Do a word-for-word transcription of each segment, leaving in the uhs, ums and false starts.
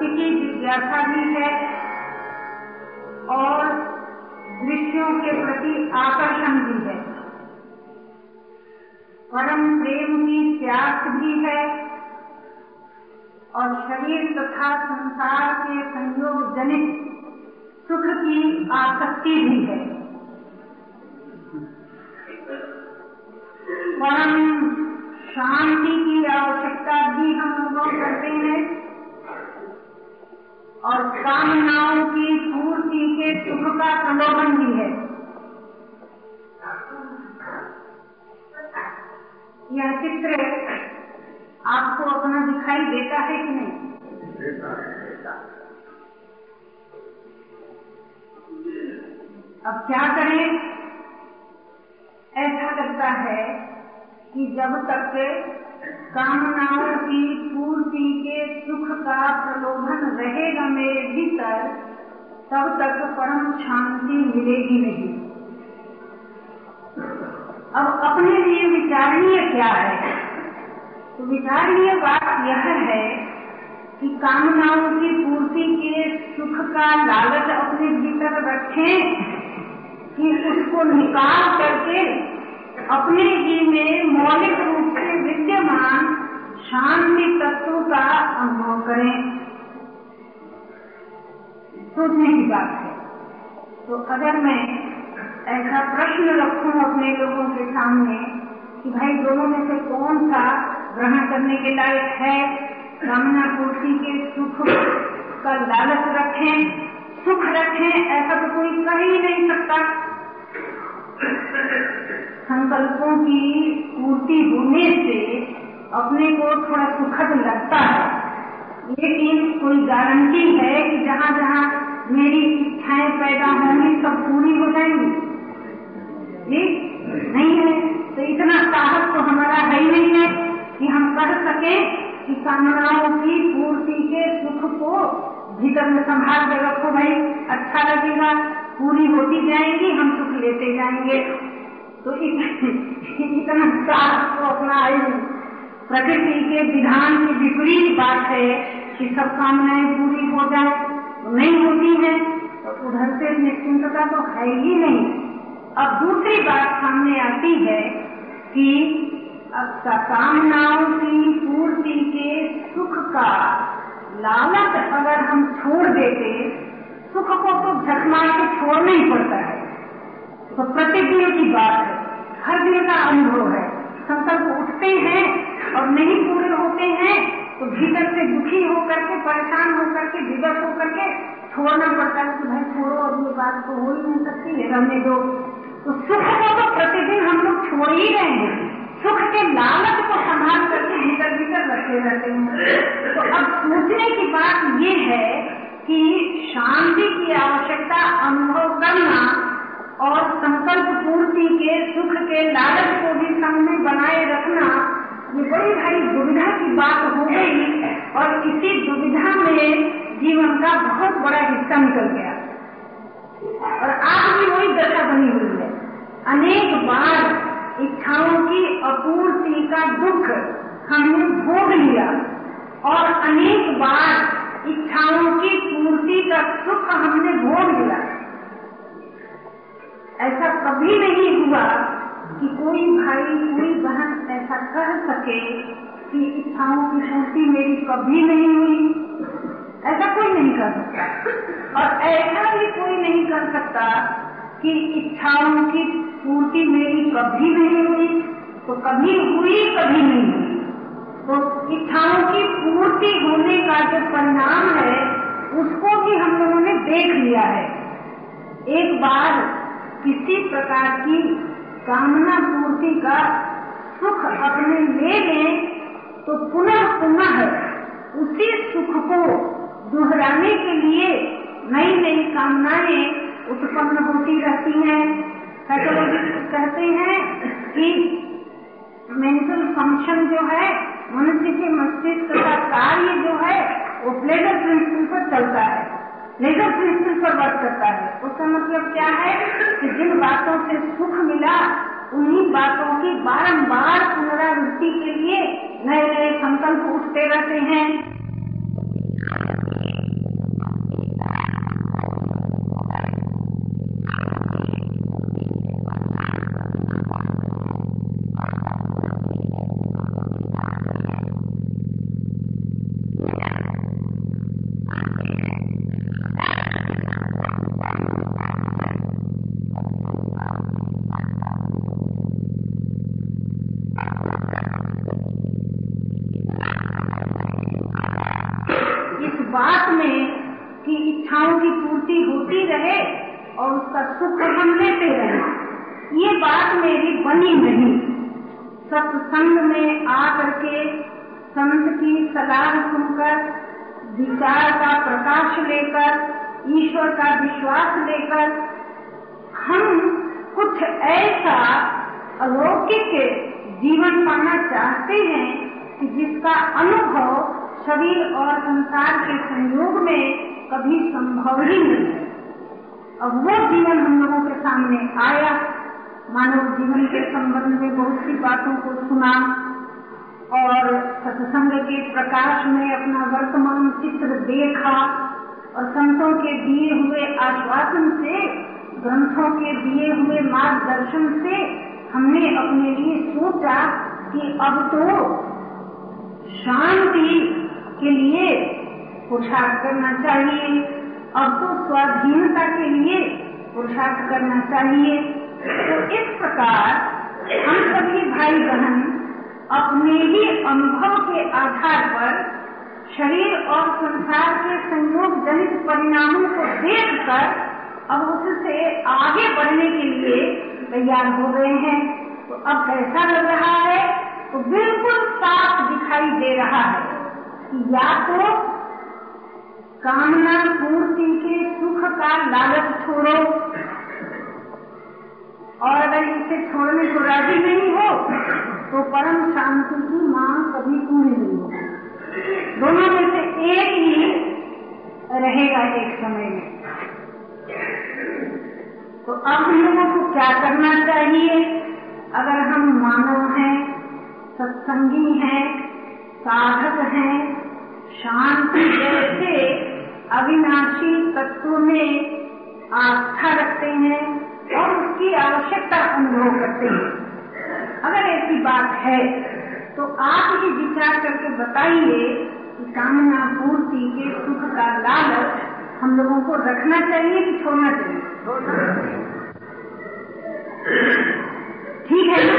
उसकी जिज्ञासा भी है और दृश्यों के प्रति आकर्षण भी है, परम प्रेम की प्यास भी है और शरीर तथा संसार के संयोग जनित सुख की आसक्ति भी है। परम शांति की आवश्यकता भी हम अनुभव करते हैं और कामनाओं की पूर्ति के सुख का प्रलोभन भी है। यह चित्र आपको अपना दिखाई देता है कि नहीं? देता है। अब क्या करें? ऐसा लगता है कि जब तक कामनाओं की पूर्ति के सुख का प्रलोभन रहेगा मेरे भीतर, तब तक परम शांति मिलेगी नहीं। अब अपने लिए विचारणीय क्या है? तो विचारणीय बात यह है कि कामनाओं की पूर्ति के सुख का लालच अपने भीतर रखें कि उसको निकाल करके अपने जी में मौलिक रूप से विद्यमान शांति तत्व का अनुभव करें। सोचने की बात है। तो अगर मैं ऐसा प्रश्न रखूं अपने लोगों के सामने कि भाई दोनों में से कौन सा ग्रहण करने के लायक है, कामना पूर्ति के सुख का लालच रखें, सुख रखें, ऐसा तो कोई कह ही नहीं सकता। संकल्पों की पूर्ति होने से अपने को थोड़ा सुखद लगता है, लेकिन कोई गारंटी है कि जहाँ जहाँ मेरी इच्छाएं पैदा होंगी सब पूरी हो जाएंगी? नहीं है। तो इतना साहस तो हमारा है ही नहीं है कि हम कह सके कि कामनाओं की पूर्ति के सुख को भीतर में संभाल के रखो भाई, अच्छा लगेगा, पूरी होती जाएंगी, हम सुख लेते जाएंगे। तो इतना साहस तो अपना प्रकृति के विधान की विपरीत बात है कि सब कामनाएं पूरी हो जाए, तो नहीं होती है, तो उधर से निश्चिंतता तो है ही नहीं। अब दूसरी बात सामने आती है कि अब कामनाओं की पूर्ति के सुख का लालच अगर हम छोड़ देते, सुख को तो झट मार के छोड़ना ही पड़ता है। तो प्रतिदिन की बात है, हर दिन का अनुभव है। संकल्प उठते हैं और नहीं पूरे होते हैं तो भीतर से दुखी होकर के, परेशान होकर के, विवश होकर के छोड़ना पड़ता है कि भाई छोड़ो, अब ये बात तो हो ही नहीं सकती है, रहने दो। तो सुख को तो प्रतिदिन हम लोग छोड़ ही रहे हैं, सुख के लालच को संभाल करके भीतर भीतर रखे रहते हैं। तो अब सोचने की बात ये है कि शांति की आवश्यकता अनुभव करना और संकल्प पूर्ति के सुख के लालच को भी संग में बनाए रखना, ये बड़ी भारी दुविधा की बात हो गई और इसी दुविधा में जीवन का बहुत बड़ा हिस्सा निकल गया और आज भी वही दशा बनी हुई है। अनेक बार इच्छाओं की अपूर्ति का दुख हमने भोग लिया और अनेक बार इच्छाओं की पूर्ति का सुख हमने भोग लिया। ऐसा कभी नहीं हुआ कि कोई भाई, कोई बहन ऐसा कह सके कि इच्छाओं की पूर्ति मेरी कभी नहीं हुई। ऐसा कोई नहीं कर सकता और ऐसा भी कोई नहीं कर सकता कि इच्छाओं की पूर्ति मेरी कभी नहीं हुई, तो कभी हुई कभी नहीं हुई। तो इच्छाओं की पूर्ति होने का जो परिणाम है उसको भी हम लोगों ने देख लिया है। एक बार किसी प्रकार की कामना पूर्ति का सुख अपने ले लें तो पुनः पुनः उसी सुख को दोहराने के लिए नई नई कामनाएं उत्पन्न होती रहती हैं। साइकोलॉजिस्ट कहते हैं कि मेंटल फंक्शन जो है मनुष्य के मस्तिष्क का कार्य जो है वो प्लेजर प्रिंसिपल पर चलता है, प्लेजर प्रिंसिपल पर वर्क करता है। उसका मतलब क्या है कि जिन बातों से सुख मिला उन्हीं बातों की बारंबार पुनरावृत्ति के लिए नए नए संकल्प उठते रहते हैं। बात में कि इच्छाओं की पूर्ति होती रहे और उसका सुख हम लेते रहे, ये बात मेरी बनी नहीं। सत्संग में आकर के संत की सलाह सुनकर, विचार का प्रकाश लेकर, ईश्वर का विश्वास लेकर हम कुछ ऐसा अलौकिक जीवन पाना चाहते हैं कि जिसका अनुभव शरीर और संसार के संयोग में कभी संभव ही नहीं है। अब वो जीवन हम लोगों के सामने आया। मानव जीवन के संबंध में बहुत सी बातों को सुना और सत्संग के प्रकाश में अपना वर्तमान चित्र देखा और संतों के दिए हुए आश्वासन से, ग्रंथों के दिए हुए मार्गदर्शन से हमने अपने लिए सोचा कि अब तो शांति के लिए पुरुषार्थ करना चाहिए, अब तो स्वाधीनता के लिए पुरुषार्थ करना चाहिए। तो इस प्रकार हम सभी भाई बहन अपने ही अनुभव के आधार पर शरीर और संसार के संयोग जनित परिणामों को देखकर अब उससे आगे बढ़ने के लिए तैयार हो गए हैं। तो अब कैसा लग रहा है? तो बिल्कुल साफ दिखाई दे रहा है कि या तो कामना पूर्ति के सुख का लालच छोड़ो, और अगर इसे छोड़ने को राजी नहीं हो तो परम शांति की मांग कभी पूरी नहीं होगी। दोनों में से एक ही रहेगा एक समय में। तो अब हम लोगों को क्या करना चाहिए? अगर हम मानव हैं, सत्संगी हैं, साधक हैं, शांति जैसे अविनाशी तत्व में आस्था रखते हैं और उसकी आवश्यकता अनुभव करते हैं, अगर ऐसी बात है तो आप ही विचार करके बताइए कि कामना पूर्ति के सुख का लालच हम लोगों को रखना चाहिए कि छोड़ना चाहिए? ठीक है ना?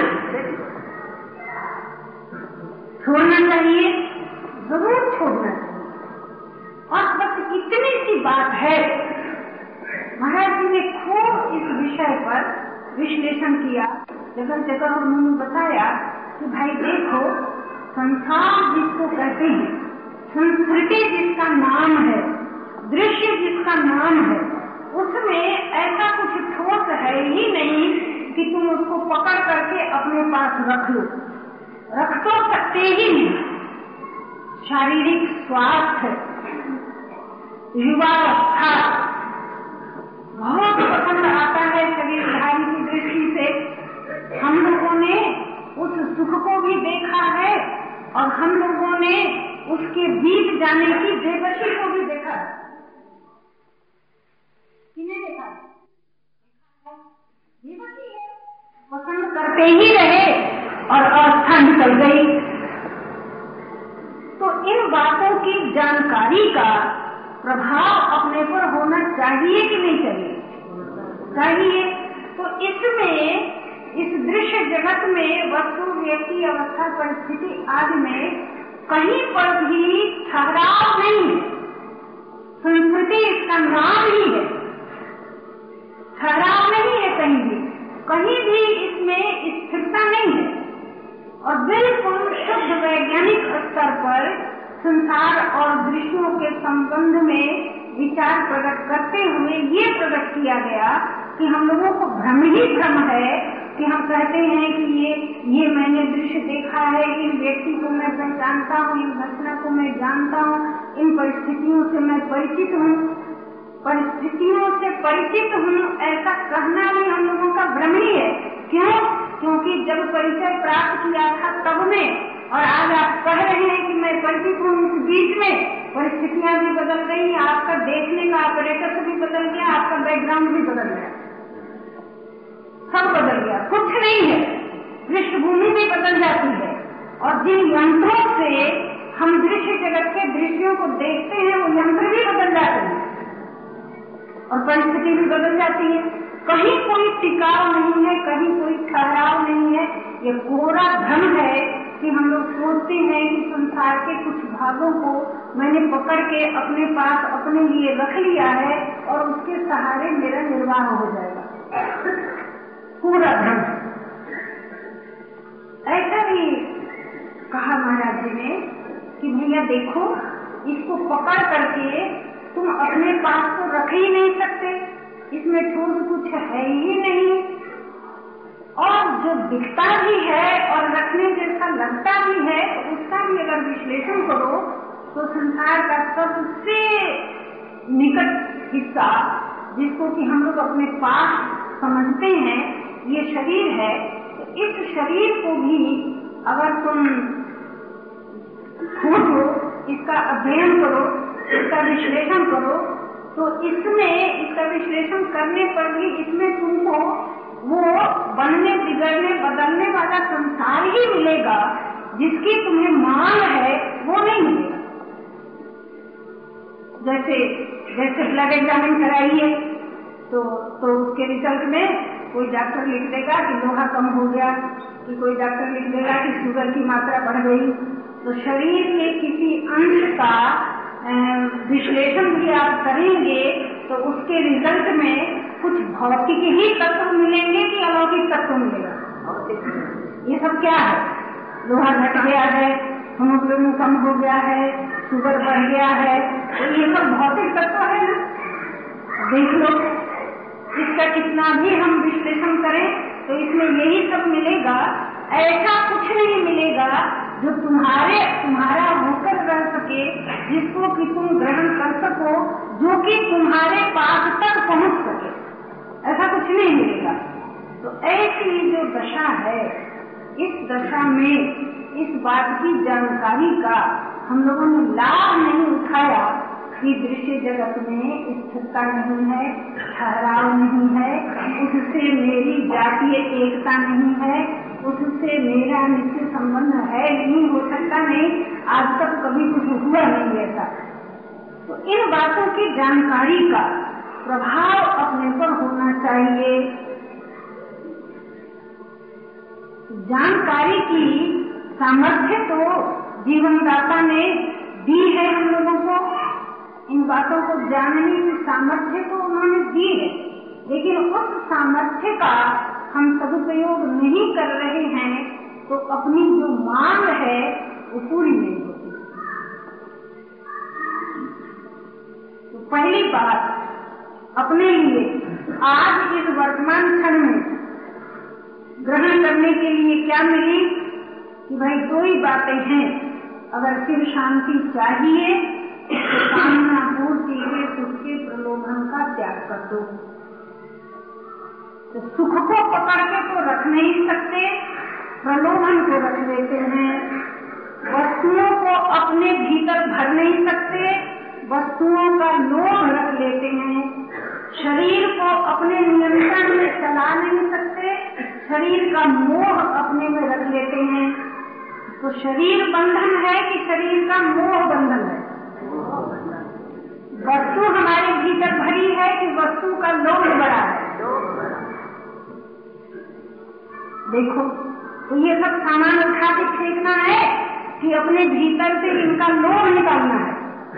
छोड़ना चाहिए, जरूर छोड़ना चाहिए। और बस इतनी सी बात है, महाराज जी ने खूब इस विषय पर विश्लेषण किया, जगह जगह उन्होंने बताया कि भाई देखो, संसार जिसको कहते हैं, संस्कृति जिसका नाम है, दृश्य जिसका नाम है, उसमें ऐसा कुछ ठोस है ही नहीं कि तुम उसको पकड़ करके अपने पास रख लो। रख तो सकते ही नहीं। शारीरिक स्वास्थ्य, युवावस्था बहुत पसंद आता है शरीरधारी की दृष्टि से। हम लोगों ने उस सुख को भी देखा है और हम लोगों ने उसके बीत जाने की बेबसी को भी देखा है। किसने देखा? बेबसी है, पसंद करते ही रहे और अवस्था निकल गई। तो इन बातों की जानकारी का प्रभाव अपने पर होना चाहिए कि नहीं चाहिए? चाहिए। तो इसमें, इस दृश्य जगत में वस्तु, व्यक्ति, अवस्था, परिस्थिति आदि में कहीं पर भी ठहराव नहीं है। संस्कृति इसका नाम ही है, ठहराव नहीं है कहीं भी। कहीं भी इसमें स्थिरता नहीं है। और बिल्कुल शुद्ध वैज्ञानिक स्तर पर संसार और दृश्यों के संबंध में विचार प्रकट करते हुए ये प्रकट किया गया कि हम लोगों को भ्रम ही भ्रम है कि हम कहते हैं कि ये ये मैंने दृश्य देखा है, इन व्यक्ति को मैं पहचानता हूँ, इन घटना को मैं जानता हूँ, इन परिस्थितियों से मैं परिचित हूँ, परिस्थितियों से परिचित हूँ, ऐसा कहना भी हम लोगों का भ्रम ही है। क्यों? क्योंकि जब परिचय प्राप्त किया था तब में, और आज आप कह रहे हैं कि मैं परिचित हूँ, इस बीच में परिस्थितियां भी बदल गई, आपका देखने का ऑपरेटर भी बदल गया, आपका बैकग्राउंड भी बदल गया, सब बदल गया, कुछ नहीं है, पृष्ठभूमि भी बदल जाती है। और जिन यंत्रों से हम दृश्य जगत के दृश्यों को देखते हैं वो यंत्र भी बदल जाते हैं और परिस्थिति भी बदल जाती है। कहीं कोई टिकाव नहीं है, कहीं कोई ठहराव नहीं है। ये कोरा भ्रम है कि हम लोग सोचते हैं कि संसार के कुछ भागों को मैंने पकड़ के अपने पास अपने लिए रख लिया है और उसके सहारे मेरा निर्वाह हो जाएगा पूरा धन। ऐसा ही कहा महाराज जी ने कि भैया देखो, इसको पकड़ करके तुम अपने पास तो रख ही नहीं सकते, इसमें ठोस कुछ है ही नहीं, और जो दिखता भी है और रखने जैसा लगता भी है उसका भी अगर विश्लेषण करो तो संसार का सबसे निकट हिस्सा जिसको कि हम लोग अपने पास समझते हैं ये शरीर है। तो इस शरीर को भी अगर तुम खोजो, इसका अध्ययन करो, इसका विश्लेषण करो, तो इसमें इसका विश्लेषण करने पर भी इसमें तुमको वो बनने बिगड़ने बदलने वाला संसार ही मिलेगा जिसकी तुम्हें मांग है वो नहीं मिलेगा। जैसे जैसे ब्लड एग्जामिन कराइए तो तो उसके रिजल्ट में कोई डॉक्टर लिख देगा कि लोहा कम हो गया, कि कोई डॉक्टर लिख देगा कि शुगर की मात्रा बढ़ गई। तो शरीर के किसी अंश का विश्लेषण भी आप करेंगे तो उसके रिजल्ट में कुछ भौतिक ही तत्व मिलेंगे कि अलौकिक तत्व मिलेगा। ये सब क्या है? लोहा घट गया है, हीमोग्लोबिन कम हो गया है, शुगर बढ़ गया है, तो ये सब भौतिक तत्व है ना। देख लो, इसका कितना भी हम विश्लेषण करें तो इसमें यही सब मिलेगा। ऐसा कुछ नहीं मिलेगा जो तुम्हारे तुम्हारा होकर रह सके, जिसको कि तुम ग्रहण कर सको, जो कि तुम्हारे पास तक पहुंच सके, ऐसा कुछ नहीं मिलेगा। तो ऐसी जो दशा है, इस दशा में इस बात की जानकारी का हम लोगों ने लाभ नहीं उठाया कि दृश्य जगत में स्थिरता नहीं है, ठहराव नहीं है, उससे मेरी जातीय एकता नहीं है, उससे मेरा निश्चित संबंध है नहीं, हो सकता नहीं, आज तक कभी कुछ हुआ नहीं ऐसा। तो इन बातों की जानकारी का प्रभाव अपने पर होना चाहिए। जानकारी की सामर्थ्य तो जीवनदाता ने दी है हम लोगों को, इन बातों को जानने की सामर्थ्य तो उन्होंने दी है, लेकिन उस सामर्थ्य का हम सदुपयोग नहीं कर रहे हैं तो अपनी जो मांग है वो पूरी नहीं होती। तो पहली बात अपने लिए आज इस वर्तमान क्षण में ग्रहण करने के लिए क्या मिली कि भाई दो ही बातें हैं। अगर फिर शांति चाहिए तो कामना पूर्ति के सुख के प्रलोभन का त्याग कर दो। तो सुख को पकड़ के तो रख नहीं सकते, प्रलोभन को रख लेते हैं। वस्तुओं को अपने भीतर भर नहीं सकते, वस्तुओं का लोभ रख लेते हैं। शरीर को अपने नियंत्रण में चला नहीं सकते, शरीर का मोह अपने में रख लेते हैं। तो शरीर बंधन है कि शरीर का मोह बंधन है? वस्तु हमारे भीतर भरी है कि वस्तु का लोभ बड़ा है? देखो, तो ये सब सामान उठा के फेंकना है कि अपने भीतर से इनका लोभ निकालना है?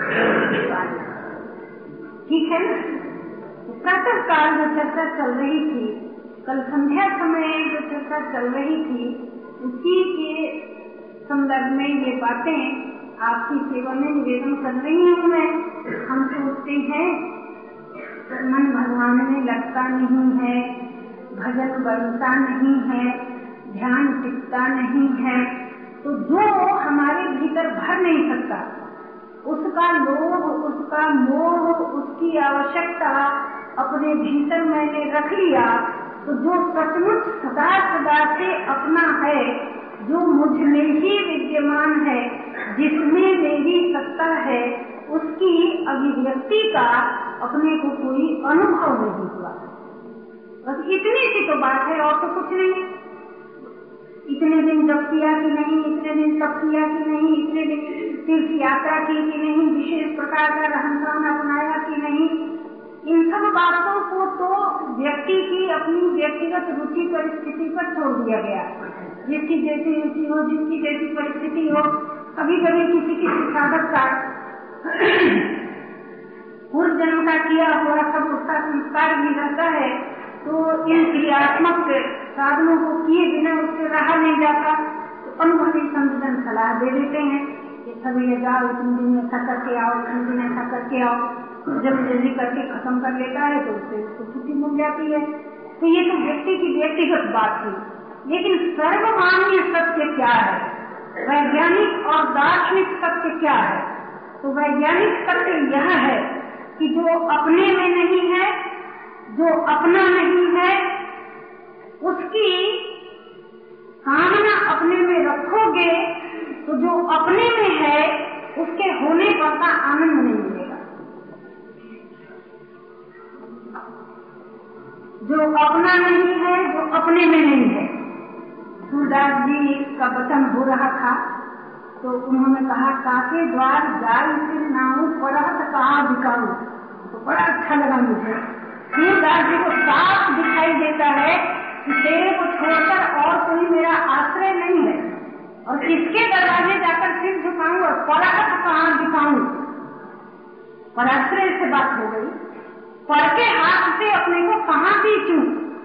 ठीक है ना। प्रातः काल जो चर्चा चल रही थी, कल संध्या समय जो चर्चा चल रही थी, उसी के संदर्भ में ये बातें आपकी सेवा में निवेदन कर रही हूँ मैं। हम सोचते हैं मन भगवान में लगता नहीं है, भजन बनता नहीं है, ध्यान टिकता नहीं है, तो जो हमारे भीतर भर नहीं सकता, उसका लोभ, उसका मोह, उसकी आवश्यकता अपने भीतर मैंने रख लिया, तो जो सचमुच सदा सदा से अपना है, जो मुझ में ही विद्यमान है, जिसमें मेरी सत्ता है, उसकी अभिव्यक्ति का अपने को कोई अनुभव नहीं हुआ। बस इतनी सी तो बात है, और तो कुछ नहीं। इतने दिन जप किया कि नहीं, इतने दिन तप किया कि नहीं, इतने दिन तीर्थ यात्रा की कि नहीं, विशेष प्रकार का रहन सहन अपनाया कि नहीं, इन सब बातों को तो व्यक्ति की अपनी व्यक्तिगत रुचि परिस्थिति पर छोड़ दिया गया। जिसकी जैसी रुचि हो, जिसकी जैसी परिस्थिति हो। कभी कभी किसी किसी साधक का पूर्व जन्म का किया हुआ सब उसका संस्कार भी रहता है, तो इन क्रियात्मक साधनों को किए बिना उससे रहा नहीं जाता। तो अनुभवी संतजन सलाह दे देते हैं कि सभी ये जाओ, इतने दिन ऐसा करके आओ, इतने दिन ऐसा करके आओ। जब जल्दी करके खत्म कर लेता है तो उससे उसको छुट्टी मिल जाती है। तो ये तो व्यक्ति की व्यक्तिगत बात थी, लेकिन सर्वमान्य सत्य क्या है, वैज्ञानिक और दार्शनिक सत्य क्या है? तो वैज्ञानिक सत्य यह है कि जो अपने में नहीं है, जो अपना नहीं है, उसकी कामना अपने में रखोगे तो जो अपने में है उसके होने पर का आनंद नहीं मिलेगा। जो अपना नहीं है, जो अपने में नहीं है। सूरदास जी का वचन हो रहा था तो उन्होंने कहा, काके द्वार जाई फिर नाऊ पढ़त कहा दिखाऊं। तो बड़ा अच्छा लगा मुझे। सूरदास जी को साफ दिखाई देता है कि तेरे को छोड़कर और कोई मेरा आश्रय नहीं है, और किसके दरवाजे जाकर सिर झुकाऊं और पढ़त कहाँ दिखाऊं। पर आश्रय से बात हो गई, पढ़ के हाथ से अपने को कहाँ पीछूं।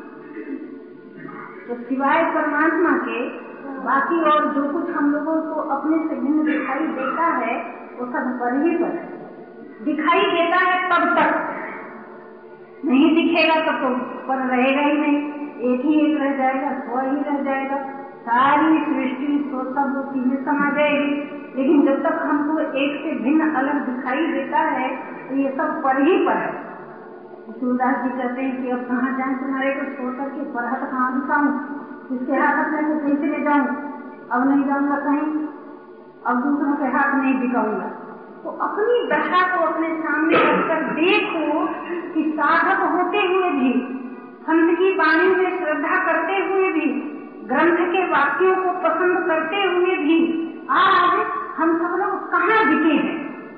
तो सिवाय परमात्मा के बाकी और जो कुछ हम लोगों को अपने से भिन्न दिखाई देता है वो सब पर ही पर दिखाई देता है। तब तक नहीं दिखेगा तब तो पर रहेगा ही नहीं, एक ही एक रह जाएगा, स्व ही रह जाएगा। सारी सृष्टि तो सब उसी में समा जाएगी। लेकिन जब तक हमको एक से भिन्न अलग दिखाई देता है तो ये सब पर ही पर है। सूरदास जी कहते हैं कि अब कहाँ जाए, तुम्हारे को छोड़ करके पढ़त कहाँ दिखाऊं, किसके हाथ में को कैसे ले जाऊं, अब नहीं जाऊंगा कहीं, अब दूसरों के हाथ नहीं दिखाऊंगा। तो अपनी दशा को अपने सामने रखकर देखो कि साधक होते हुए भी, संत की वाणी में श्रद्धा करते हुए भी, ग्रंथ के वाक्यों को पसंद करते हुए भी आज हम सब लोग कहाँ दिखे हैं।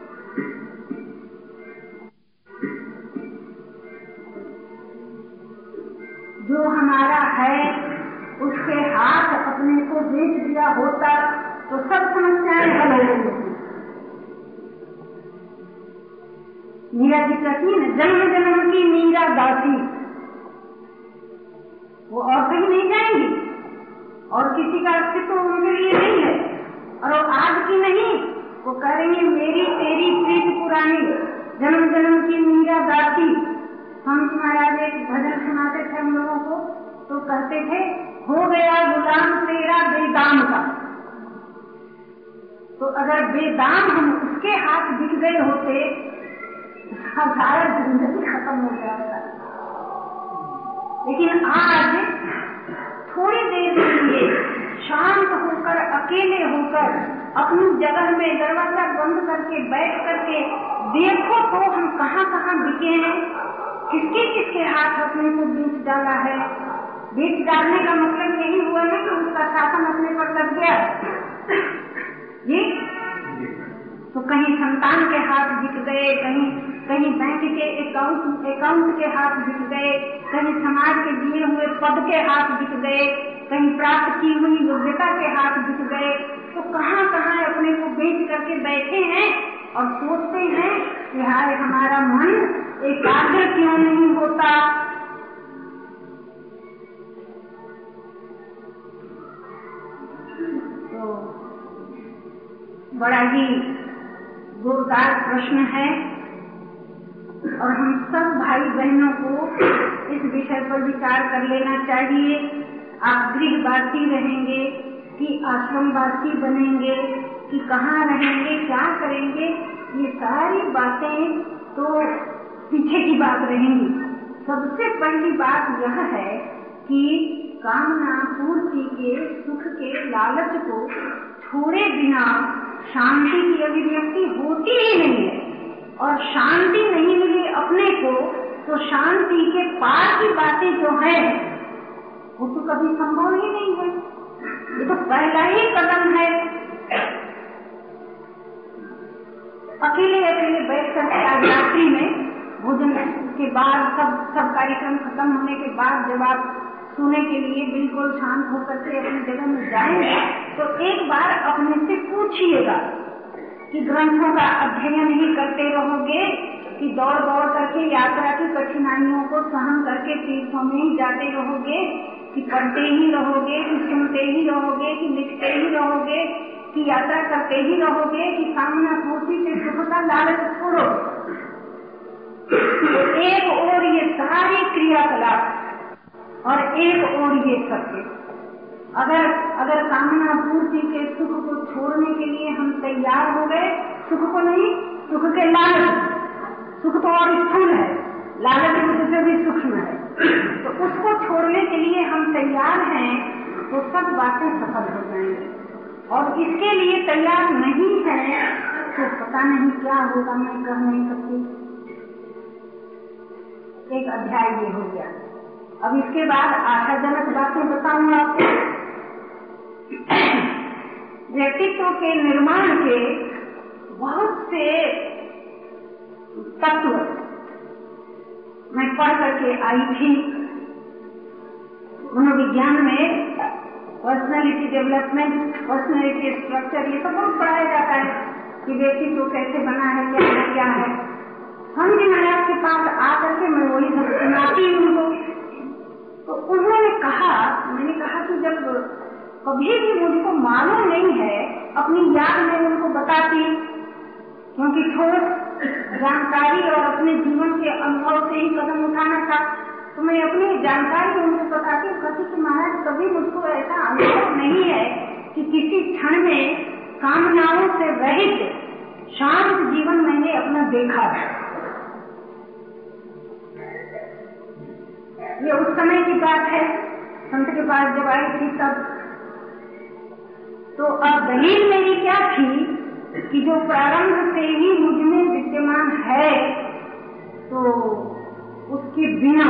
जो हमारा है उसके हाथ अपने को बेच दिया होता तो सब समस्याएं हल हो गई। मीरा जी कहती है, जन्म जन्म की मीरा दासी, वो और कहीं नहीं जाएंगी और किसी का अस्तित्व उनके लिए नहीं है। और वो आज की नहीं, वो करेंगे मेरी तेरी प्रीत पुरानी, जन्म जन्म की मीरा दासी। हम महाराज एक भजन सुनाते थे हम लोगों को, तो कहते थे, हो गया गुलाम तेरा बेदाम का। तो अगर बेदाम हम उसके हाथ दिख गए होते सारा जिंदगी खत्म हो जाता। लेकिन आज थोड़ी देर के लिए शांत होकर, अकेले होकर, अपनी जगह में दरवाजा बंद करके बैठ करके देखो तो हम कहाँ कहाँ बिके हैं, किसके किसके हाथ अपने को बीच डाला है। बीच डालने का मतलब यही हुआ ना कि उसका शासन अपने पर लग गया जी। तो कहीं संतान के हाथ दिख गए, कहीं कहीं बैंक के अकाउंट अकाउंट के हाथ दिख गए, कहीं समाज के दिए हुए पद के हाथ दिख गए, कहीं प्राप्त की हुई योग्यता के हाथ दिख गए। तो कहाँ कहाँ अपने को बेच करके बैठे हैं और सोचते हैं कि हाय हमारा मन एकाग्र क्यों नहीं होता। तो बड़ा ही जोरदार प्रश्न है और हम सब भाई बहनों को इस विषय पर विचार कर लेना चाहिए। आप गृहवासी रहेंगे कि आश्रमवासी बनेंगे कि कहाँ रहेंगे, क्या करेंगे, ये सारी बातें तो पीछे की बात रहेंगी। सबसे पहली बात यह है कि कामना पूर्ति के सुख के लालच को छोड़े बिना शांति की अभिव्यक्ति होती ही नहीं है। और शांति नहीं मिली अपने को तो शांति के पार की बातें जो है वो तो कभी संभव ही नहीं है। ये तो पहला ही कदम है। अकेले अकेले बैठ कर आज रात्रि में भोजन के बाद सब सब कार्यक्रम खत्म होने के बाद जब आप सोने के लिए बिल्कुल शांत होकर के अपनी जगह में जाएंगे तो एक बार अपने से पूछिएगा कि ग्रंथों का अध्ययन ही करते रहोगे कि दौड़ दौड़ करके यात्रा की कठिनाइयों को सहन करके तीर्थों में ही जाते रहोगे, कि पढ़ते ही रहोगे, कि सुनते ही रहोगे, कि लिखते ही रहोगे, कि यात्रा करते ही रहोगे, कि कामना पूर्ति से सुख का लालच छोड़ो। एक और ये सारी क्रियाकलाप और एक और ये सत्य, अगर अगर कामना पूर्ति के सुख को छोड़ने के लिए हम तैयार हो गए, सुख को नहीं, सुख के लालच, सुख तो और स्थूल है, लालच उससे भी सूक्ष्म है, तो उसको छोड़ने के लिए हम तैयार हैं तो सब बातें सफल हो जाएंगी। और इसके लिए तैयार नहीं है तो पता नहीं क्या होगा, मैं कह नहीं सकती। एक अध्याय ये हो गया। अब इसके बाद आशाजनक बातें बताऊंगा आपको। व्यक्तित्व के निर्माण के बहुत से तत्व मैं पढ़ करके आई थी। मनोविज्ञान में पर्सनैलिटी डेवलपमेंट, पर्सनैलिटी स्ट्रक्चर, ये तो बहुत पढ़ाया जाता है कि व्यक्तित्व कैसे बना है, क्या है क्या है। हम भी मैं आपके पास आकर के मैं वही सब सुनाती उनको। तो उन्होंने कहा, मैंने कहा कि जब कभी भी मुझको मालूम नहीं है, अपनी याद में उनको बताती, क्योंकि ठोस जानकारी और अपने जीवन के अनुभव से ही कदम उठाना था, तो मैं अपनी जानकारी उनको बताती हूँ। कहती कि महाराज कभी मुझको ऐसा अनुभव नहीं है कि किसी क्षण में कामनाओं से रहित शांत जीवन मैंने अपना देखा है। ये उस समय की बात है, संत के पास जब आई थी तब। तो अब दलील मेरी क्या थी कि जो प्रारंभ से ही मुझ में विद्यमान है, तो उसके बिना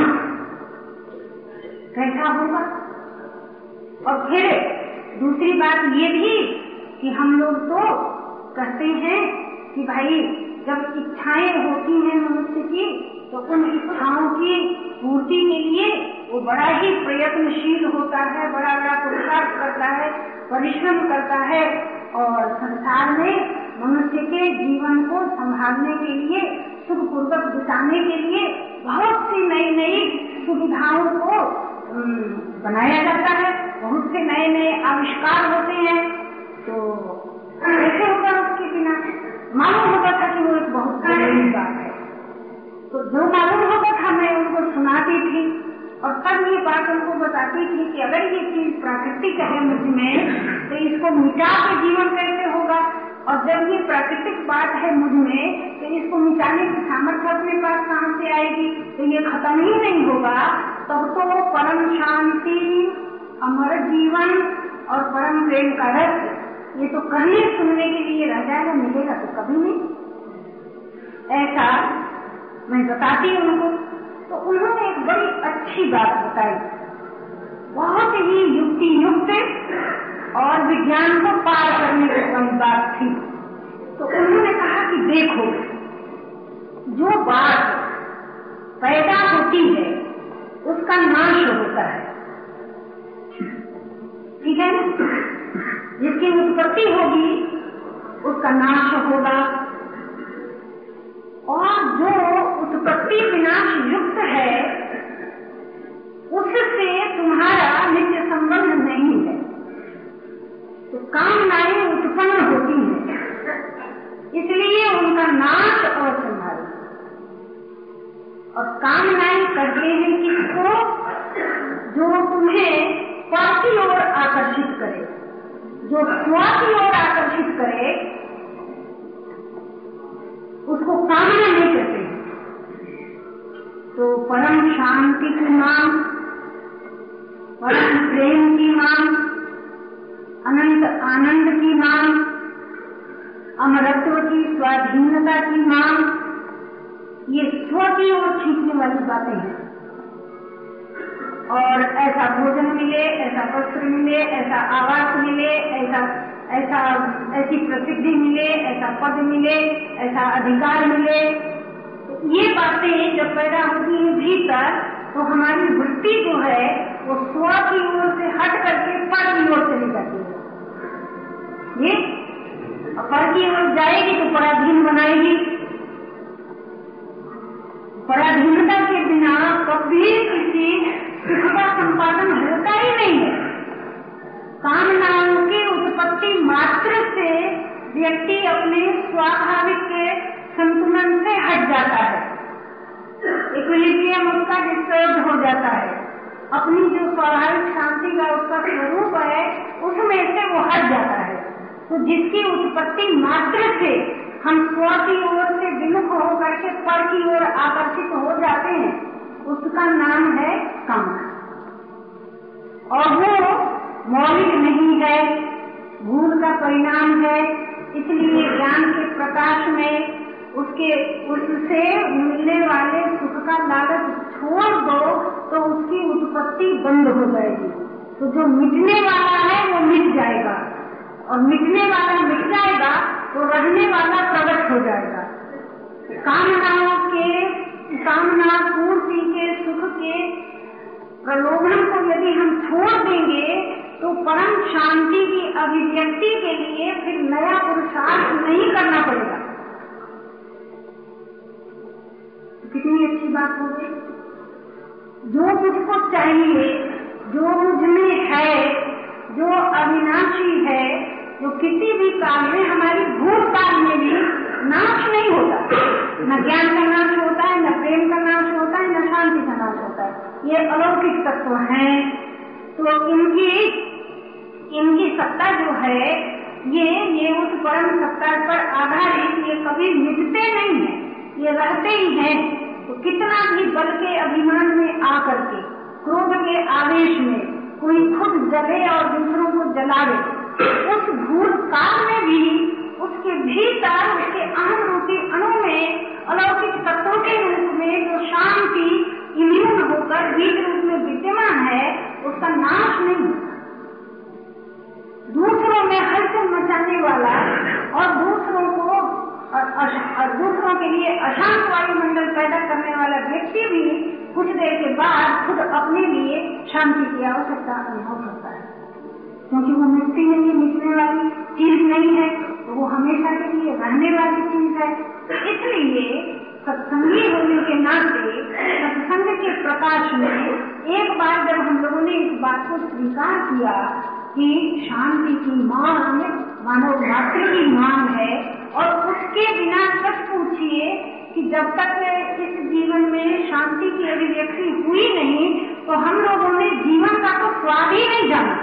कैसा होगा। और फिर दूसरी बात ये भी कि हम लोग तो कहते हैं कि भाई जब इच्छाएं होती हैं मनुष्य की, तो उन इच्छाओं की पूर्ति के लिए वो बड़ा ही प्रयत्नशील होता है, बड़ा बड़ा पुरुषार्थ करता है, परिश्रम करता है, और संसार में मनुष्य के जीवन को संभालने के लिए, सुखपूर्वक बिताने के लिए बहुत सी नई नई सुविधाओं को बनाया जाता है, बहुत से नए नए आविष्कार होते हैं। तो कैसे होगा उसके बिना? मालूम होता था कि वो एक बहुत बड़ी बात है, तो जो मालूम होता था मैं उनको सुनाती थी, और तब ये बात उनको बताती थी कि अगर ये चीज प्राकृतिक है मुझ में, तो इसको मिटा के जीवन कैसे होगा, और जब ये प्राकृतिक बात है मुझ में, तो इसको मिटाने की सामर्थ्य अपने पास कहाँ से आएगी, तो ये खत्म ही नहीं होगा। तब तो वो परम शांति, अमर जीवन और परम प्रेम का रस, ये तो कहने सुनने के लिए रह जाएगा, मिलेगा तो कभी नहीं। ऐसा मैं बताती उनको। तो उन्होंने एक बड़ी अच्छी बात बताई, बहुत ही युक्ति युक्त और विज्ञान को पार करने की वाली बात थी। तो उन्होंने कहा कि देखो, जो बात पैदा होती है उसका नाश होता है, ठीक है ना। जिसकी उत्पत्ति होगी उसका नाश होगा, और जो उत्पत्ति विनाश युक्त है उससे तुम्हारा नित्य संबंध नहीं है। तो कामनाएं उत्पन्न होती हैं, इसलिए उनका नाश असंभव। और कामनाएं करते हैं किसको? जो तुम्हें पर की ओर आकर्षित करे, जो स्व की ओर आकर्षित करे, उसको कामना नहीं कहते हैं। तो परम शांति की मांग, परम प्रेम की मांग, अनंत आनंद की मांग, अमरत्व की, स्वाधीनता की मांग, ये स्व की ओर खींचने वाली बातें हैं। और ऐसा भोजन मिले, ऐसा वस्त्र मिले, ऐसा आवास मिले, ऐसा ऐसा ऐसी प्रसिद्धि मिले, ऐसा पद मिले, ऐसा अधिकार मिले, तो ये बातें जब पैदा होती हैं भीतर, तो हमारी वृत्ति जो है वो स्व की ओर से हट करके पर की ओर चली जाती है। ये पर की ओर जाएगी तो पराधीन बनाएगी। पराधीनता के बिना कभी किसी सुख का संपादन होता ही नहीं है। कामनाओं की उत्पत्ति मात्र से व्यक्ति अपने स्वाभाविक के संतुलन से हट जाता है, इक्विलिब्रियम उसका डिस्टर्ब हो जाता है, अपनी जो स्वाभाविक शांति का उसका स्वरूप है उसमें से वो हट जाता है। तो जिसकी उत्पत्ति मात्र से हम स्व की ओर से विमुख होकर के पर की ओर आकर्षित हो जाते हैं, उसका नाम है कामना। और वो मौलिक नहीं है, भूल का परिणाम है। इसलिए ज्ञान के प्रकाश में उसके उससे मिलने वाले सुख का लालच छोड़ दो तो उसकी उत्पत्ति बंद हो जाएगी। तो जो मिटने वाला है वो मिट जाएगा, और मिटने वाला मिट जाएगा तो रहने वाला प्रकट हो जाएगा। कामनाओं के कामना पूर्ति के सुख के प्रलोभन को यदि हम छोड़ देंगे तो परम शांति की अभिव्यक्ति के लिए फिर नया पुरुषार्थ नहीं करना पड़ेगा। कितनी अच्छी बात हो गई। जो मुझको चाहिए, जो मुझ में है, जो अविनाशी है, जो किसी भी काल में हमारी भूतकाल में भी नाश नहीं होता। न ज्ञान का नाश होता है, न प्रेम का नाश होता है, न शांति का नाश होता है। ये अलौकिक तत्व हैं। तो इनकी इनकी सत्ता जो है ये ये उस परम सत्ता पर आधारित, ये कभी मिटते नहीं है, ये रहते ही हैं। तो कितना भी बल के अभिमान में आकर के, क्रोध के आवेश में कोई खुद जले और दूसरों को जलावे, उस भूतकाल में भी उसके भीतर उसके अहम रूपी अणु में अलौकिक तत्वों के रूप में जो शांति इम्यून होकर बीज रूप में विद्यमान है, उसका नाश नहीं होता। दूसरों में हलचल मचाने वाला और दूसरों को और दूसरों के लिए अशांत वायुमंडल पैदा करने वाला व्यक्ति भी कुछ देर के बाद खुद अपने लिए शांति की आवश्यकता अनुभव करता है, क्योंकि वो मिटती नहीं है, मिटने वाली चीज नहीं है, तो वो हमेशा के लिए रहने वाली चीज है। तो इसलिए सत्संगी होने के नाते सत्संग के प्रकाश में एक बार जब हम लोगों ने इस बात को स्वीकार किया कि शांति की मांग मानव मात्र की मांग है, और उसके बिना सच पूछिए कि जब तक इस जीवन में शांति की अभिव्यक्ति हुई नहीं तो हम लोगों ने जीवन का तो स्वाद ही नहीं जाना।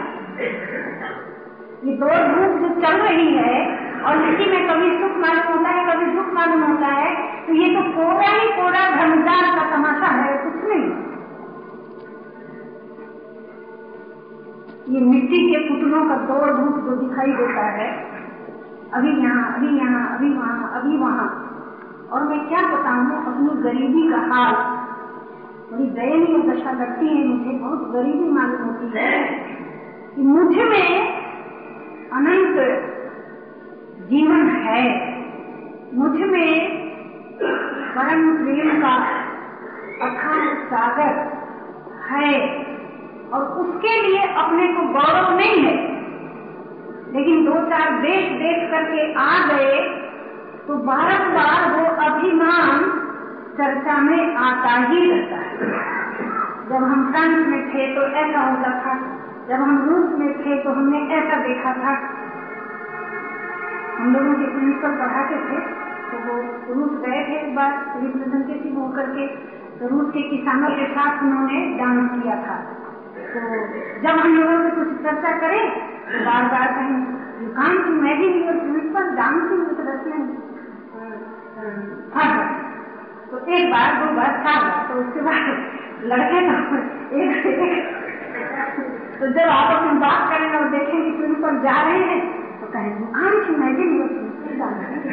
ये दो रूप जो चल रही है और इसी में कभी सुख मालूम होता है, कभी दुख मालूम होता है, तो ये तो कोरा ही कोरा धर्मजाल का तमाशा है, कुछ नहीं। ये मिट्टी के पुतलों का दौड़ धूप जो दिखाई देता है, अभी यहाँ अभी यहाँ अभी वहाँ अभी वहाँ, और मैं क्या बताऊँ अपनी गरीबी का हाल। बड़ी दयनीय दशा लगती है मुझे, बहुत गरीबी मालूम होती है कि मुझ में अनंत जीवन है, मुझ में परम प्रेम का अथाह सागर है, और उसके लिए अपने को गौरव नहीं है। लेकिन दो चार देश देख करके आ गए तो बारंबार वो अभिमान चर्चा में आता ही रहता है। जब हम फ्रांस में थे तो ऐसा होता था, जब हम रूस में थे तो हमने ऐसा देखा था। हम लोगों के प्रिंसिपल पढ़ाते थे तो वो रूस गए थे एक बार रिप्रेजेंटेटिव होकर के, तो रूस के किसानों के साथ उन्होंने डांस किया था। तो जब हम लोगों से कुछ चर्चा करें तो बार बार कहें you can't imagine your principal dancing with Russian father. तो एक बार दो बार चार बार, तो उसके बाद लड़के तो एक से एक, तो जब आप अपनी बात करें और देखें कि प्रिंसिपल जा रहे हैं तो कहें you can't imagine your principal dancing.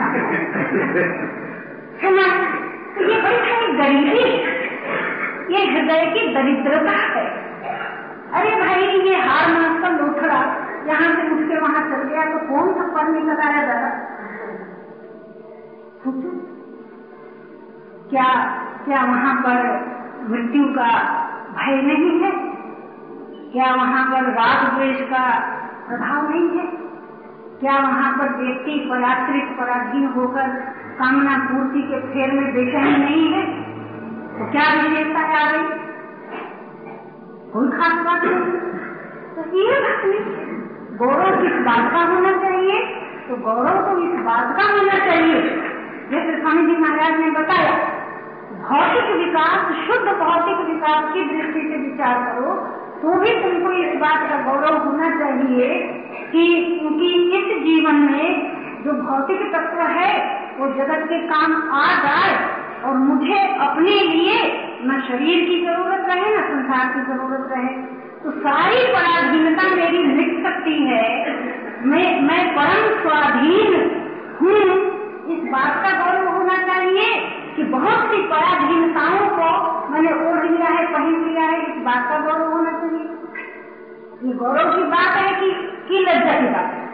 तो ये बड़ी सारी गरीबी, ये हृदय की दरिद्रता है। अरे भाई ये हार मास का लोथड़ा यहाँ से उठ के वहां चल गया तो कौन सा पर नहीं लगाया जा रहा। सोचो क्या क्या वहां पर मृत्यु का भय नहीं है? क्या वहाँ पर राग द्वेष का प्रभाव नहीं है? क्या वहाँ पर व्यक्ति पराश्रित पराधीन होकर कामना पूर्ति के फेर में बेचैन नहीं है? तो क्या विशेषता आ गई? कोई खास बात नहीं। तो ये बात नहीं। गौरव किस बात का होना चाहिए? तो गौरव तो इस बात का होना चाहिए, जैसे स्वामी जी महाराज ने बताया, भौतिक विकास, शुद्ध भौतिक विकास की दृष्टि से विचार करो तो भी तुमको इस बात का गौरव होना चाहिए कि, कि इस जीवन में जो भौतिक तत्व है वो जगत के काम आ जाए और मुझे अपने लिए न शरीर की जरूरत रहे न संसार की जरूरत रहे, तो सारी पराधीनता मेरी मिट सकती है। मैं मैं परम स्वाधीन हूँ, इस बात का गौरव होना चाहिए कि बहुत सी पराधीनताओं को मैंने ओढ़ लिया है, पहन लिया है, इस बात का गौरव होना चाहिए। ये गौरव की बात है कि, कि लज्जा की बात है?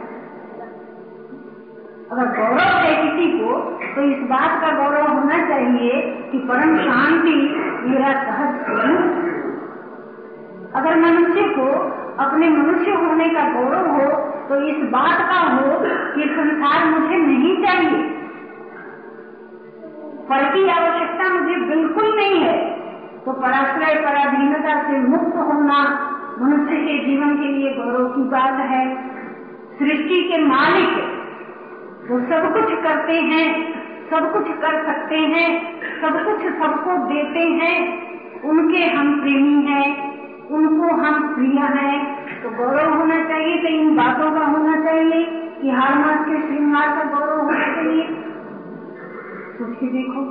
अगर गौरव है किसी को तो इस बात का गौरव होना चाहिए कि परम शांति मेरा सहज स्वरूप। अगर मनुष्य को अपने मनुष्य होने का गौरव हो तो इस बात का हो कि संसार मुझे नहीं चाहिए, फल की आवश्यकता मुझे बिल्कुल नहीं है, तो पराश्रय पराधीनता से मुक्त होना मनुष्य के जीवन के लिए गौरव की बात है। सृष्टि के मालिक वो सब कुछ करते हैं, सब कुछ कर सकते हैं, सब कुछ सबको देते हैं, उनके हम प्रेमी हैं, उनको हम प्रिय हैं, तो गौरव होना चाहिए। तो इन बातों का होना चाहिए कि हर मास के श्रृंगार का गौरव होना चाहिए। सोच के देखो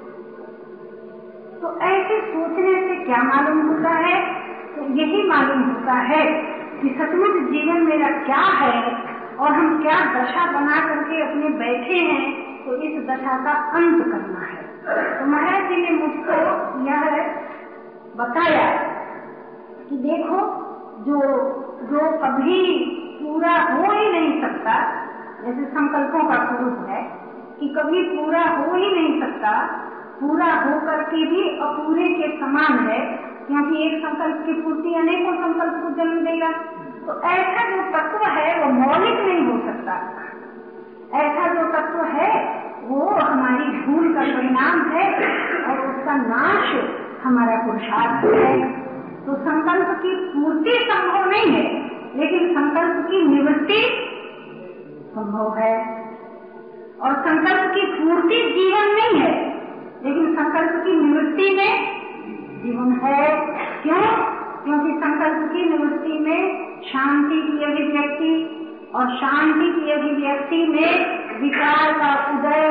तो ऐसे सोचने से क्या मालूम होता है? तो यही मालूम होता है कि सचमुच जीवन मेरा क्या है और हम क्या दशा बना करके अपने बैठे हैं, तो इस दशा का अंत करना है। तो महाराज जी ने मुझको यह बताया कि देखो जो जो कभी पूरा हो ही नहीं सकता, जैसे संकल्पों का स्वरूप है कि कभी पूरा हो ही नहीं सकता, पूरा हो करके भी अपूरे के समान है, क्योंकि एक संकल्प की पूर्ति अनेकों संकल्प को जन्म देगा। तो ऐसा जो तत्व है वो मौलिक नहीं हो सकता। ऐसा जो तत्व है वो हमारी भूल का परिणाम है और उसका नाश हमारा पुरुषार्थ है। तो संकल्प की पूर्ति संभव नहीं है, लेकिन संकल्प की निवृत्ति संभव है। और संकल्प की पूर्ति जीवन नहीं है, लेकिन संकल्प की निवृत्ति में जीवन है। क्यों? क्योंकि संकल्प की निवृत्ति में शांति की अभिव्यक्ति, और शांति की अभिव्यक्ति में विकार का उदय।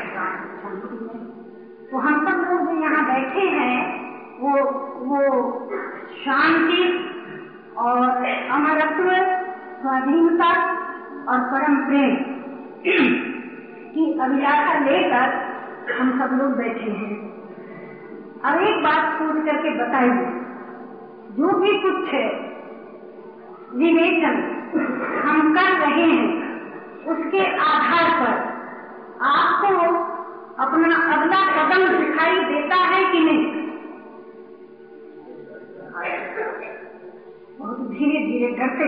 तो हम सब लोग जो यहाँ बैठे हैं वो वो शांति और अमरत्व, स्वाधीनता और परम प्रेम की अभिलाषा लेकर हम सब लोग बैठे हैं। अब एक बात सोच करके बताइए, जो भी कुछ है विवेचन हम कर रहे हैं उसके आधार पर आपको अपना अगला कदम दिखाई देता है कि नहीं? बहुत धीरे धीरे डरते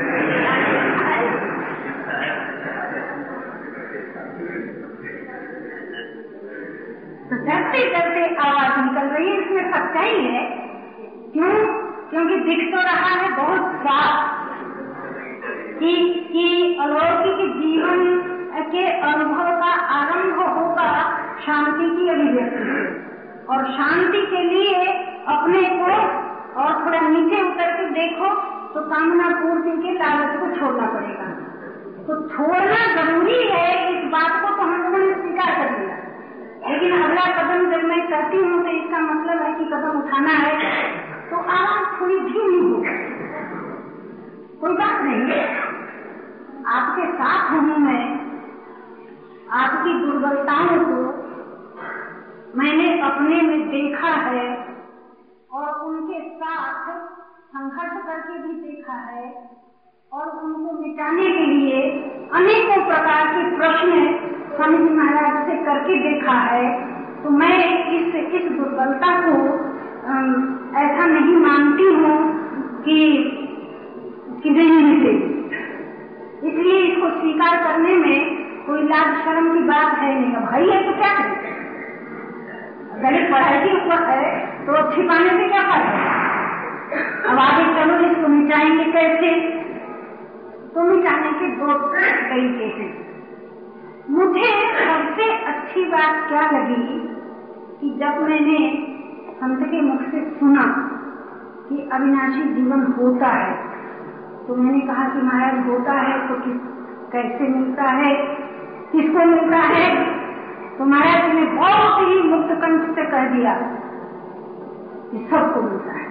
तो डरते डरते आवाज निकल रही है, इसमें सच्चाई है। क्यों? क्योंकि दिख तो रहा है बहुत साफ कि कि अलौकिक जीवन के अनुभव का आरंभ होगा शांति की अभिव्यक्ति से, और शांति के लिए अपने को और थोड़ा नीचे उतर के देखो तो कामना पूर्ति के लालच को छोड़ना पड़ेगा। तो छोड़ना जरूरी है, इस बात को तो हम लोगों ने स्वीकार कर लिया, लेकिन अगला कदम जब मैं करती हूँ तो इसका मतलब है कि कदम उठाना है, तो आवाज थोड़ी धीमी हो। कोई बात नहीं, आपके साथ हूँ मैं, आपकी दुर्बलताओं को मैंने अपने में देखा है और उनके साथ संघर्ष करके भी देखा है, और उनको मिटाने के लिए अनेकों प्रकार के प्रश्न स्वामी जी महाराज से करके देखा है। तो मैं इस इस दुर्बलता को ऐसा नहीं मानती हूँ कि कि नहीं मिलेगी। इसलिए इसको स्वीकार करने में कोई लाज शर्म की बात है नहीं। भाई है तो क्या करें, गलत पढ़ाई की ऊपर है तो छिपाने से क्या फायदा। अब आगे चलो इसको मिटाएंगे कैसे, तो मिटाने के दो तरीके हैं। मुझे सबसे अच्छी बात क्या लगी कि जब मैंने संत के मुख से सुना कि अविनाशी जीवन होता है, तो मैंने कहा कि महाराज होता है तो किस कैसे मिलता है, किसको मिलता है। तो महाराज ने बहुत ही मुक्त कंठ से कह दिया कि सबको मिलता है।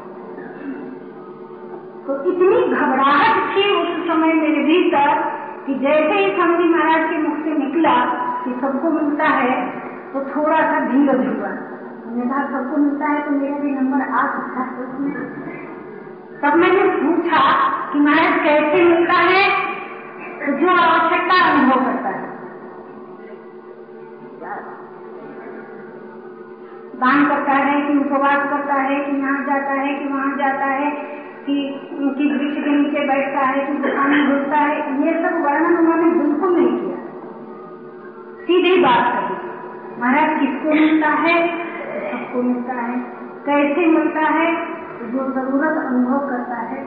तो इतनी घबराहट थी उस समय मेरे भीतर कि जैसे ही स्वामी महाराज के मुख से निकला कि सबको मिलता है, तो थोड़ा सा धीरज हुआ। मैंने कहा सबको मिलता है तो मेरा भी नंबर आ सकता है उसमें। तब मैंने पूछा कि महाराज कैसे मिलता है, तो जो आवश्यकता अनुभव करता है, दान करता है कि उपवास करता है कि यहाँ जाता है कि वहाँ जाता है कि उनकी वृक्ष के नीचे बैठता है कि दुकान में घुसता है, ये सब वर्णन उन्होंने बिल्कुल नहीं किया। सीधी बात कही, महाराज किसको मिलता है, सबको मिलता है। कैसे मिलता है, जो जरूरत अनुभव करता है।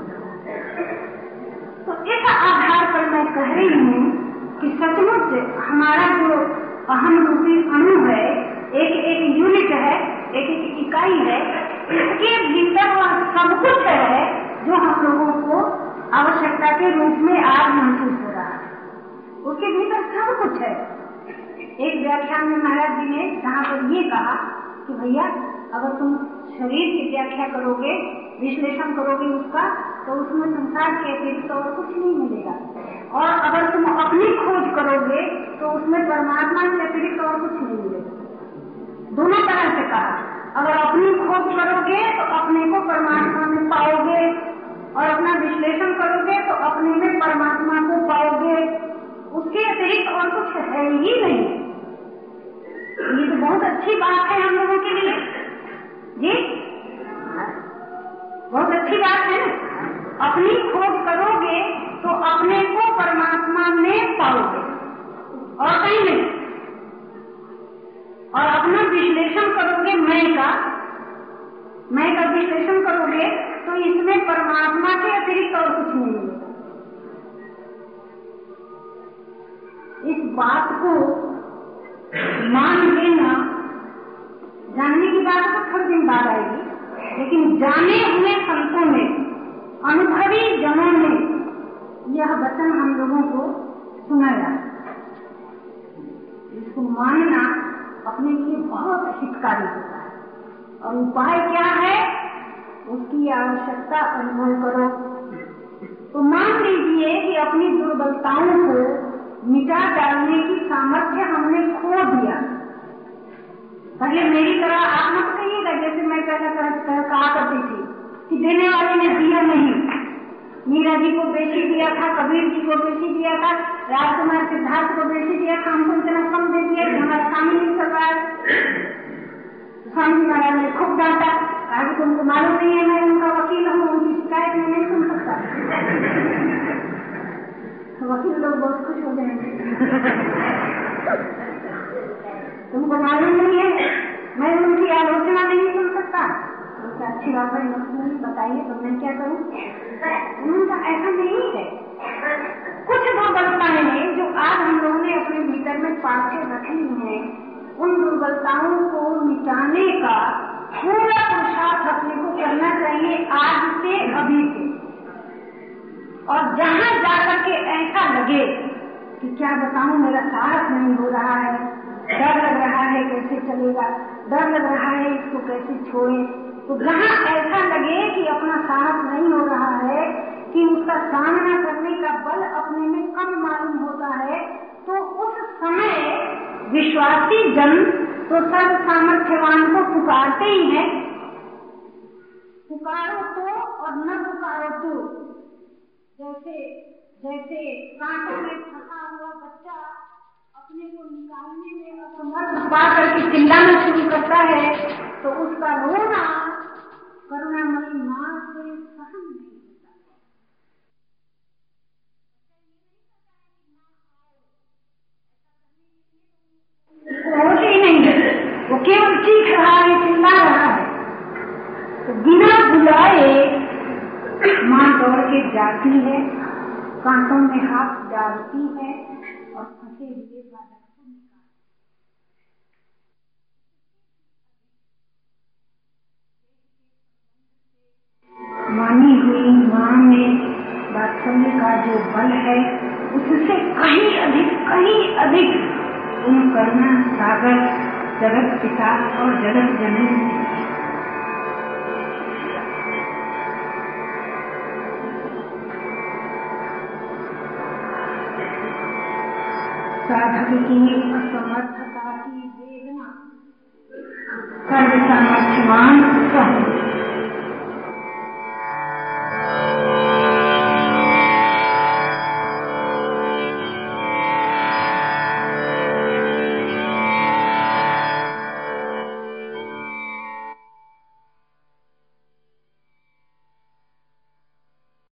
तो इस आधार पर मैं कह रही हूँ कि सचमुच हमारा जो अहम रूपी अणु है, एक एक यूनिट है, एक एक इकाई है, इसके भीतर वह सब कुछ है जो हम लोगों को आवश्यकता के रूप में आज महसूस हो रहा है। उसके भीतर सब कुछ है। एक व्याख्यान में महाराज जी ने जहाँ पर ये कहा कि भैया अगर तुम शरीर की व्याख्या करोगे, विश्लेषण करोगे उसका, तो उसमें संसार के अतिरिक्त और कुछ नहीं मिलेगा। और अगर तुम अपनी खोज करोगे तो उसमें परमात्मा के अतिरिक्त और कुछ नहीं मिलेगा। दोनों तरह से कहा, अगर अपनी खोज करोगे तो अपने को परमात्मा में पाओगे, और अपना विश्लेषण करोगे तो अपने में परमात्मा को पाओगे। उसके अतिरिक्त और कुछ है ही नहीं। ये तो बहुत अच्छी बात है हम लोगों के लिए जी, बहुत अच्छी बात है ना। अपनी खोज करोगे तो अपने को परमात्मा में पाओगे और कहीं नहीं। और अपना विश्लेषण करोगे, मैं का मैं का विश्लेषण करोगे तो इसमें परमात्मा के अतिरिक्त और कुछ नहीं मिलेगा। इस बात को मान लेना, जानने की बात तो थोड़ी दिन बाद आएगी, लेकिन जाने हुए संतों ने, अनुभवी जनों ने यह वचन हम लोगों को सुनाया। इसको मानना अपने लिए बहुत हितकारी होता है। और उपाय क्या है, उसकी आवश्यकता अनुभव करो। तो मान लीजिए कि अपनी दुर्बलताओं को मिटा डालने की सामर्थ्य हमने खो दिया। पहले मेरी तरह आप मत कहिएगा, जैसे मैं पहले कहा करती थी कि देने वाले ने दिया नहीं। मीरा जी को बेची दिया था, कबीर जी को बेची दिया था, राजकुमार सिद्धार्थ को बेची दिया था, हमको इतना कम दे दिया कि हमारा काम ही नहीं चल रहा है। स्वामी महाराज ने खूब डांटा, कहा कि तुमको मालूम नहीं है मैं उनका वकील हूँ, उनकी शिकायत में नहीं सुन सकता। वकील लोग बहुत खुश हो जाएंगे। तुमको मालूम नहीं है मैं उनकी आलोचना नहीं सुन सकता। तो अच्छी बात है, नहीं बताइए तो मैं क्या करूँ। उनका ऐसा नहीं है। कुछ दुर्बलताएं हैं जो आज हम लोगों ने अपने भीतर में पाके रखी हैं, उन दुर्बलताओं को मिटाने का पूरा पुरुषार्थ अपने को करना चाहिए आज से, अभी से। और जहाँ जाकर के ऐसा लगे कि क्या बताऊं, मेरा साहस नहीं हो रहा है, डर लग रहा है कैसे चलेगा, डर लग रहा है इसको कैसे छोड़े, तो जहाँ ऐसा लगे कि अपना साहस नहीं हो रहा है, कि उसका सामना करने का बल अपने में कम मालूम होता है, तो उस समय विश्वासी जन तो सर्व सामर्थ्यवान को पुकारते ही हैं। पुकारो तो और न पुकारो तो, जैसे जैसे कांटों में फंसा हुआ बच्चा अपने को निकालने में असमर्थ पा करके चिल्लाना शुरू करता है, तो उसका रोना करुणामयी मां से सहन नहीं होता। होते ही नहीं है, वो केवल चीख रहा है, चिल्ला रहा है। तो बिना बुलाए मां दौड़ के जाती है, कांटों में हाथ डालती है और फंसे हुए बालक को निकालती है। मानी हुई मां में वात्सल्य का जो बल है, उससे कहीं अधिक कहीं अधिक उन करुणा सागर जगत पिता और जगत जननी साधक की असमर्थता की वेदना सर्व सामर्थ्यवान